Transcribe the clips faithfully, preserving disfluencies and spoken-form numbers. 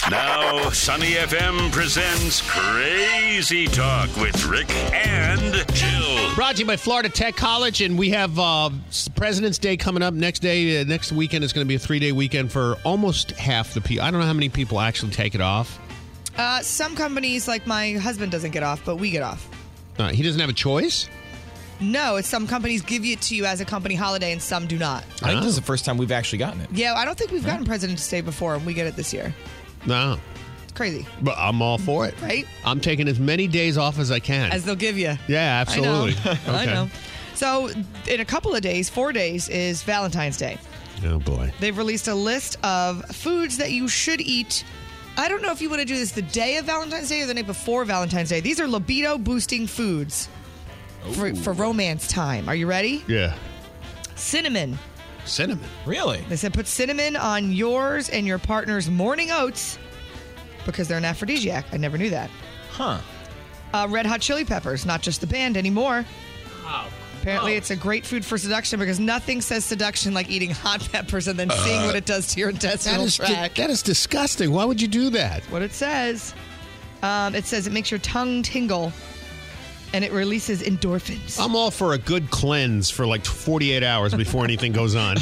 Now, Sunny F M presents Crazy Talk with Rick and Jill. Brought to you by Florida Tech College, and we have uh, President's Day coming up next day. Uh, next weekend is going to be a three-day weekend for almost half the people. I don't know how many people actually take it off. Uh, some companies, like my husband, doesn't get off, but we get off. Uh, he doesn't have a choice? No, it's some companies give it to you as a company holiday, and some do not. I think this is the first time we've actually gotten it. Yeah, I don't think we've gotten President's Day before, and we get it this year. No. It's crazy. But I'm all for it. Right? I'm taking as many days off as I can. As they'll give you. Yeah, absolutely. I know. Okay. I know. So, in a couple of days, four days, is Valentine's Day. Oh, boy. They've released a list of foods that you should eat. I don't know if you want to do this the day of Valentine's Day or the night before Valentine's Day. These are libido-boosting foods for, for romance time. Are you ready? Yeah. Cinnamon. Cinnamon? Really? They said put cinnamon on yours and your partner's morning oats because they're an aphrodisiac. I never knew that. Huh. Uh, Red Hot Chili Peppers, not just the band anymore. Wow. Apparently, Oh. it's a great food for seduction because nothing says seduction like eating hot peppers and then seeing what it does to your That intestinal is, tract. that is disgusting. Why would you do that? What it says. Um, it says it makes your tongue tingle and it releases endorphins. I'm all for a good cleanse for like forty-eight hours before anything goes on.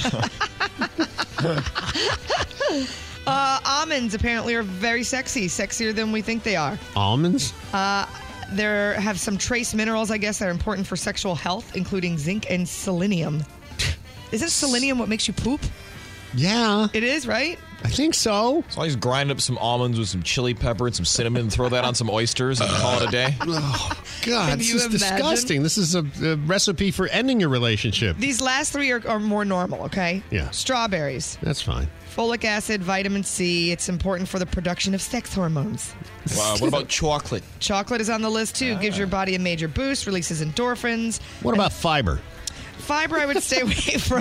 Uh, almonds apparently are very sexy, sexier than we think they are. Almonds? Uh, There have some trace minerals, I guess, that are important for sexual health, including zinc and selenium. Isn't selenium what makes you poop? Yeah. It is, right? I think so. So I just grind up some almonds with some chili pepper and some cinnamon and throw that on some oysters and call it a day. Oh, God, Can this you is imagine? disgusting. This is a, a recipe for ending your relationship. These last three are, are more normal, okay? Yeah. Strawberries, That's fine. folic acid, vitamin C. It's important for the production of sex hormones. Wow, what about chocolate? Chocolate is on the list, too. Gives your body a major boost, releases endorphins. What about fiber? Fiber, I would stay away from.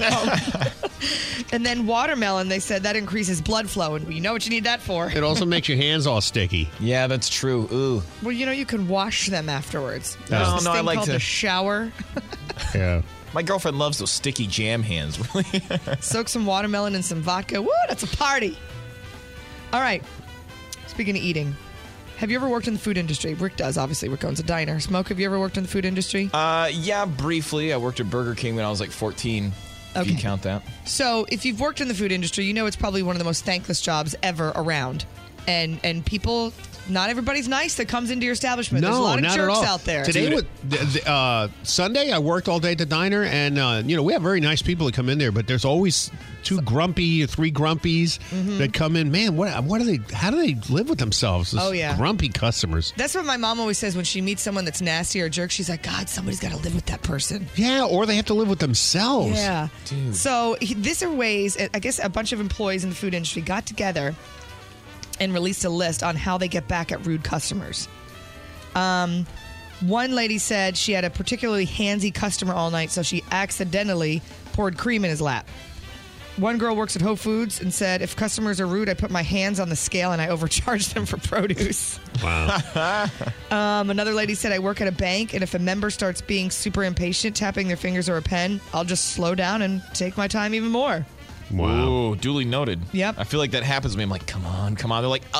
And then watermelon, they said that increases blood flow, and you know what you need that for. It also makes your hands all sticky. Yeah, that's true. Ooh. Well, you know, you can wash them afterwards. No, There's this no, I thing like called to- the shower. Yeah. My girlfriend loves those sticky jam hands, really. Soak some watermelon in some vodka. Woo, that's a party. All right. Speaking of eating, have you ever worked in the food industry? Rick does, obviously. Rick owns a diner. Smoke, have you ever worked in the food industry? uh, yeah, briefly. I worked at Burger King when I was like fourteen, if you Okay. count that. So if you've worked in the food industry, you know it's probably one of the most thankless jobs ever around. And and people, not everybody's nice that comes into your establishment. There's a No, lot of not jerks at all. out there. Today, Dude. with, th- th- uh, Sunday, I worked all day at the diner, and uh, you know we have very nice people that come in there, but there's always two grumpy, three grumpies Mm-hmm. that come in. Man, what? What are they? How do they live with themselves? This Oh, yeah. grumpy customers. That's what my mom always says when she meets someone that's nasty or a jerk. She's like, God, somebody's got to live with that person. Yeah, or they have to live with themselves. Yeah. Dude. So he, these are ways, I guess a bunch of employees in the food industry got together and released a list on how they get back at rude customers. Um, one lady said she had a particularly handsy customer all night, so she accidentally poured cream in his lap. One girl works at Whole Foods and said, if customers are rude, I put my hands on the scale and I overcharge them for produce. Wow. Um, another lady said, I work at a bank, and if a member starts being super impatient, tapping their fingers or a pen, I'll just slow down and take my time even more. Wow. Ooh, duly noted. Yep. I feel like that happens to me. I'm like, come on, come on. They're like,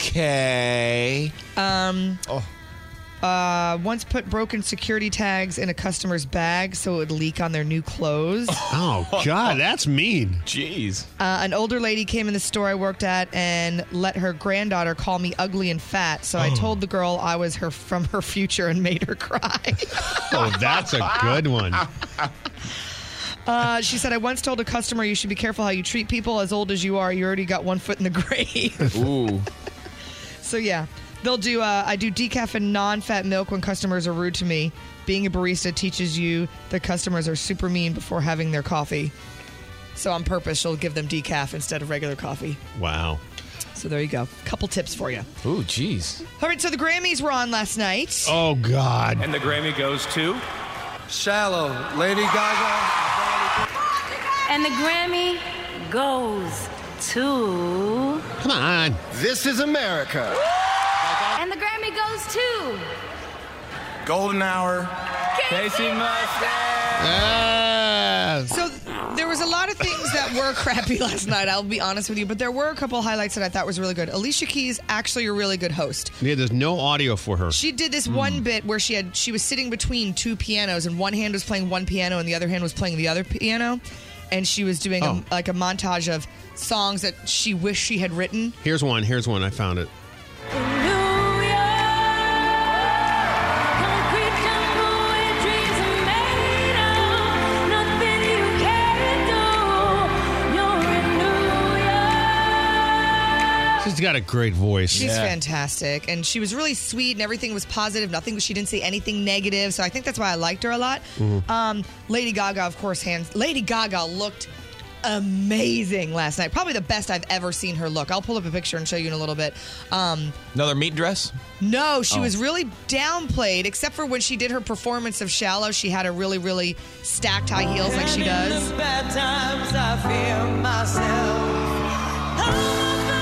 okay. Um, Oh. uh, once put broken security tags in a customer's bag so it would leak on their new clothes. Oh God, that's mean. Jeez. Uh, an older lady came in the store I worked at and let her granddaughter call me ugly and fat. So I told the girl I was her from her future and made her cry. Oh, that's a good one. Uh, she said, I once told a customer you should be careful how you treat people. As old as you are, you already got one foot in the grave. Ooh. So yeah, they'll do. Uh, I do decaf and non-fat milk when customers are rude to me. Being a barista teaches you that customers are super mean before having their coffee. So on purpose, she'll give them decaf instead of regular coffee. Wow. So there you go. Couple tips for you. Ooh, jeez. All right, so the Grammys were on last night. Oh God. And the Grammy goes to? Shallow, Lady Gaga. And the Grammy goes to... Come on. This is America. And the Grammy goes to... Golden Hour. Casey Mustard. Ah. So there was was a lot of things that were crappy last night, I'll be honest with you, but there were a couple highlights that I thought was really good. Alicia Keys, actually a really good host. Yeah, there's no audio for her. She did this one bit where she had she was sitting between two pianos, and one hand was playing one piano and the other hand was playing the other piano, and she was doing Oh. a, like a montage of songs that she wished she had written. Here's one. Here's one. I found it. She's got a great voice. She's fantastic, and she was really sweet, and everything was positive. Nothing, she didn't say anything negative, so I think that's why I liked her a lot. Mm-hmm. Um, Lady Gaga, of course, hands. Lady Gaga looked amazing last night. Probably the best I've ever seen her look. I'll pull up a picture and show you in a little bit. Um, Another meat dress? no, she Oh. was really downplayed, except for when she did her performance of Shallow. She had a really, really stacked high heels like she does. Bad times I fear myself.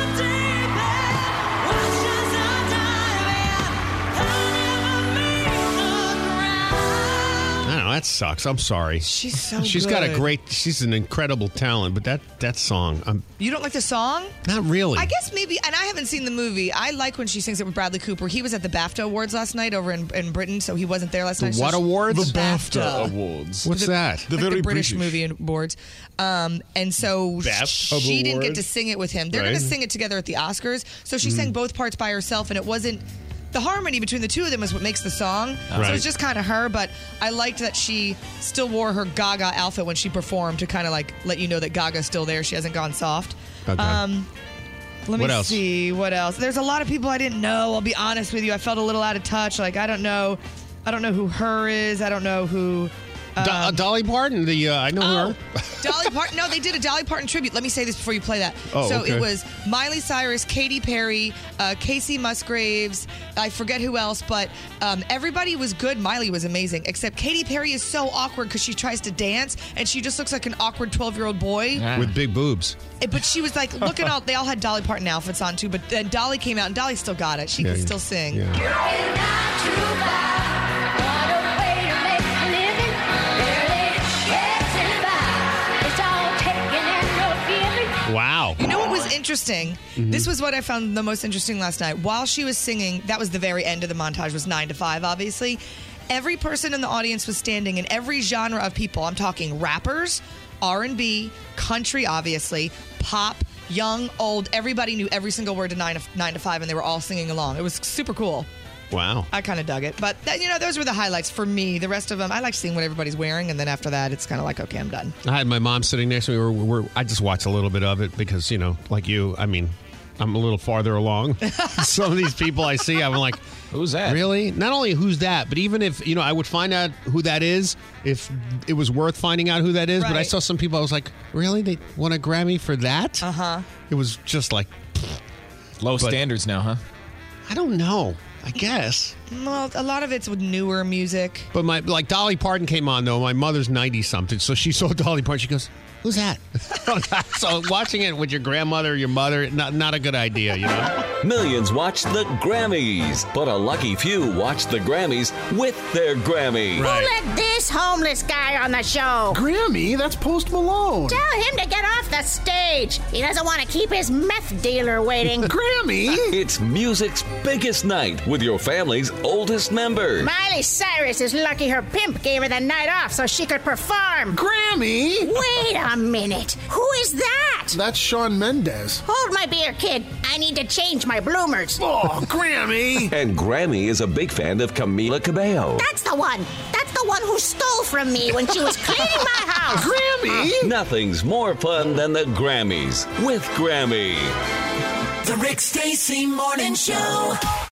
I don't know. That sucks. I'm sorry. She's so She's good. got a great, she's an incredible talent, but that, that song, I'm You don't like the song? not really. I guess maybe, and I haven't seen the movie. I like when she sings it with Bradley Cooper. He was at the BAFTA Awards last night over in, in Britain, so he wasn't there last The night. what so she- awards? The BAFTA. Awards. What's that? The, like the British, movie awards. Um, and so BAFTA she didn't get Awards? to sing it with him. They're Right. going to sing it together at the Oscars. So she sang both parts by herself, and it wasn't. The harmony between the two of them is what makes the song. So Right. it's just kind of her, but I liked that she still wore her Gaga outfit when she performed to kind of like let you know that Gaga's still there. She hasn't gone soft. Okay. Um, let me What else? see. What else? There's a lot of people I didn't know. I'll be honest with you. I felt a little out of touch. Like, I don't know. I don't know who her is. I don't know who. Do- uh, Dolly Parton, the uh, I know Oh, her. Dolly Parton. No, they did a Dolly Parton tribute. Let me say this before you play that. Oh, so okay. it was Miley Cyrus, Katy Perry, uh, Casey Musgraves. I forget who else, but um, everybody was good. Miley was amazing, except Katy Perry is so awkward because she tries to dance and she just looks like an awkward twelve-year-old boy. With big boobs. Eh, But she was like, look at all. They all had Dolly Parton outfits on too. But then Dolly came out and Dolly still got it. She Yeah, could yeah. still sing. Yeah. Wow. You know what was interesting? This was what I found the most interesting last night. While she was singing, that was the very end of the montage, was nine to five, obviously. Every person in the audience was standing, in every genre of people. I'm talking rappers, R and B, country, obviously, pop, young, old. Everybody knew every single word to nine to, nine to five, and they were all singing along. It was super cool. Wow. I kind of dug it. But, that, you know, those were the highlights for me. The rest of them, I like seeing what everybody's wearing, and then after that, it's kind of like, okay, I'm done. I had my mom sitting next to me. We're, we're, I just watched a little bit of it because, you know, like you, I mean, I'm a little farther along. Some of these people I see, I'm like, Who's that? really? Not only who's that, but even if, you know, I would find out who that is if it was worth finding out who that is. But I Right. saw some people, I was like, really? They won a Grammy for that? Uh-huh. It was just like, Low But- standards now, huh? I don't know. I guess. Well, a lot of it's with newer music. But my like Dolly Parton came on though. My mother's ninety something, so she saw Dolly Parton. She goes, "Who's that?" So watching it with your grandmother, your mother, not not a good idea, you know. Millions watch the Grammys, but a lucky few watch the Grammys with their Grammy. Right. Who let this homeless guy on the show? Grammy, that's Post Malone. Tell him to get off the stage. He doesn't want to keep his meth dealer waiting. Grammy? It's music's biggest night with your family's oldest member. Miley Cyrus is lucky her pimp gave her the night off so she could perform. Grammy? Wait a minute. Who is that? That's Shawn Mendes. Hold my beer, kid. I need to change my bloomers. Oh, Grammy! And Grammy is a big fan of Camila Cabello. That's the one. That's the one who stole from me when she was cleaning my house. Grammy? Nothing's more fun than the Grammys with Grammy. The Rick Stacy Morning Show.